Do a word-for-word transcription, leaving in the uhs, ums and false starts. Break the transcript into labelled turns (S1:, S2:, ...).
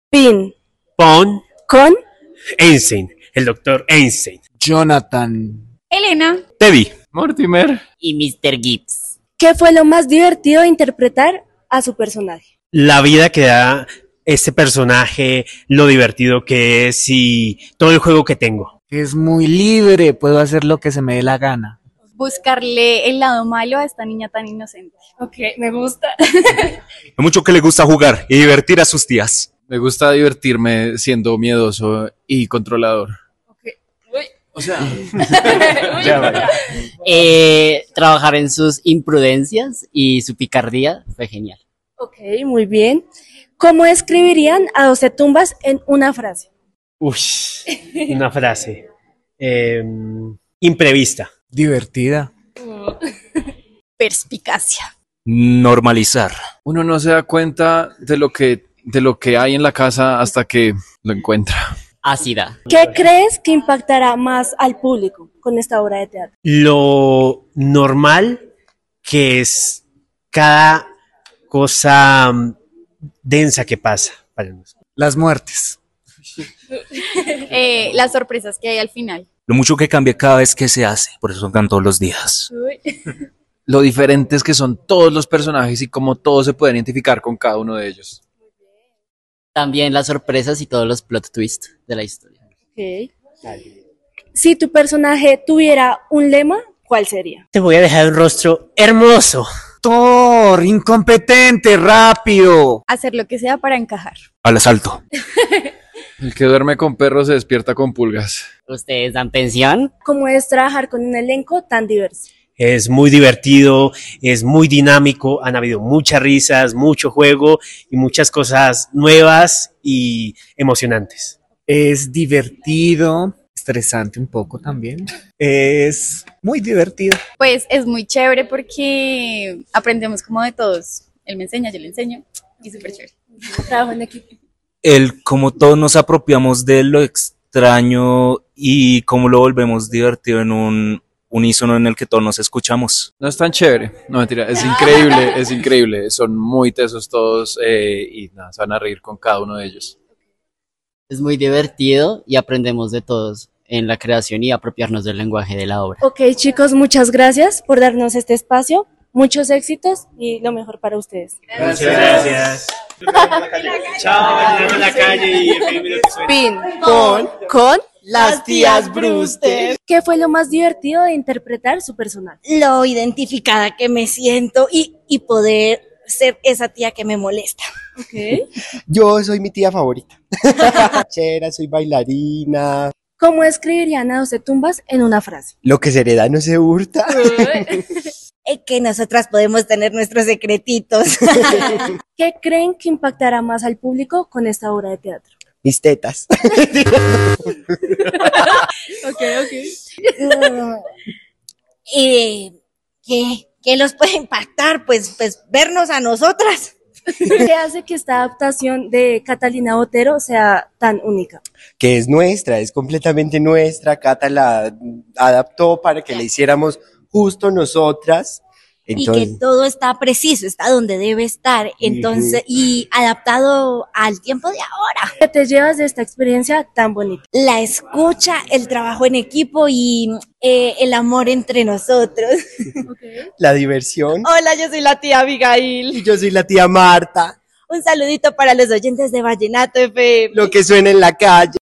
S1: Pin.
S2: Pon.
S1: Con.
S2: Einstein. El doctor Einstein.
S3: Jonathan.
S4: Elena.
S2: Teddy.
S5: Mortimer.
S6: Y mister Gibbs.
S1: ¿Qué fue lo más divertido de interpretar a su personaje?
S2: La vida que da este personaje, lo divertido que es y todo el juego que tengo.
S3: Es muy libre, puedo hacer lo que se me dé la gana.
S4: Buscarle el lado malo a esta niña tan inocente.
S1: Ok, me gusta.
S7: Lo mucho que le gusta jugar y divertir a sus tías.
S5: Me gusta divertirme siendo miedoso y controlador.
S1: Okay. Uy.
S5: O sea,
S2: Ya, vale.
S6: Eh, trabajar en sus imprudencias y su picardía fue genial.
S1: Ok, muy bien. ¿Cómo escribirían a doce tumbas en una frase?
S2: Uy, una frase. Eh, imprevista.
S3: Divertida.
S4: Perspicacia.
S7: Normalizar.
S5: uno no se da cuenta de lo que, de lo que hay en la casa hasta que lo encuentra.
S6: Ácida.
S1: ¿Qué crees que impactará más al público con esta obra de teatro?
S2: Lo normal que es cada cosa mm, densa que pasa para nosotros.
S3: Las muertes.
S4: Eh, las sorpresas que hay al final.
S7: Lo mucho que cambia cada vez que se hace. Por eso son todos los días.
S5: Lo diferentes que son todos los personajes y cómo todos se pueden identificar con cada uno de ellos.
S6: También las sorpresas y todos los plot twists de la historia.
S1: Ok. Si tu personaje tuviera un lema, ¿cuál sería?
S2: Te voy a dejar un rostro hermoso.
S3: Thor, incompetente, rápido.
S4: Hacer lo que sea para encajar.
S7: Al asalto.
S5: El que duerme con perros se despierta con pulgas.
S6: ¿Ustedes dan pensión?
S1: ¿Cómo es trabajar con un elenco tan diverso?
S2: Es muy divertido, es muy dinámico, han habido muchas risas, mucho juego y muchas cosas nuevas y emocionantes.
S3: Es divertido, estresante un poco también. Es muy divertido.
S4: Pues es muy chévere porque aprendemos como de todos. Él me enseña, yo le enseño y súper chévere.
S1: Trabajo en equipo.
S7: El cómo todos nos apropiamos de lo extraño y cómo lo volvemos divertido en un unísono en el que todos nos escuchamos.
S5: No es tan chévere, no mentira, es increíble, es increíble. Son muy tesos todos eh, y nada, se van a reír con cada uno de ellos.
S6: Es muy divertido y aprendemos de todos en la creación y apropiarnos del lenguaje de la obra.
S1: Ok, chicos, muchas gracias por darnos este espacio. Muchos éxitos y lo mejor para ustedes.
S2: Muchas gracias. Chao, en la calle y
S1: Pin, con, con las tías Brewster. ¿Qué fue lo más divertido de interpretar su personaje?
S8: Lo identificada que me siento y, y poder ser esa tía que me molesta.
S1: Okay.
S9: Yo soy mi tía favorita. Chera, soy bailarina.
S1: ¿Cómo escribirían a doce tumbas en una frase?
S9: Lo que se hereda no se hurta.
S8: Es que nosotras podemos tener nuestros secretitos.
S1: ¿Qué creen que impactará más al público con esta obra de teatro?
S9: Mis tetas.
S1: Ok, ok.
S8: Mm, y ¿qué, qué los puede impactar? Pues, pues vernos a nosotras.
S1: ¿Qué hace que esta adaptación de Catalina Botero sea tan única?
S9: Que es nuestra, es completamente nuestra. Cata la adaptó para que la hiciéramos justo nosotras. Entonces,
S8: y que todo está preciso, está donde debe estar, entonces, uh-huh. y adaptado al tiempo de ahora.
S1: ¿Qué te llevas de esta experiencia tan bonita?
S8: La escucha, el trabajo en equipo y eh, el amor entre nosotros.
S9: Okay. La diversión.
S8: Hola, yo soy la tía Abigail.
S9: Y yo soy la tía Marta.
S8: Un saludito para los oyentes de Vallenato F M.
S9: Lo que suena en la calle.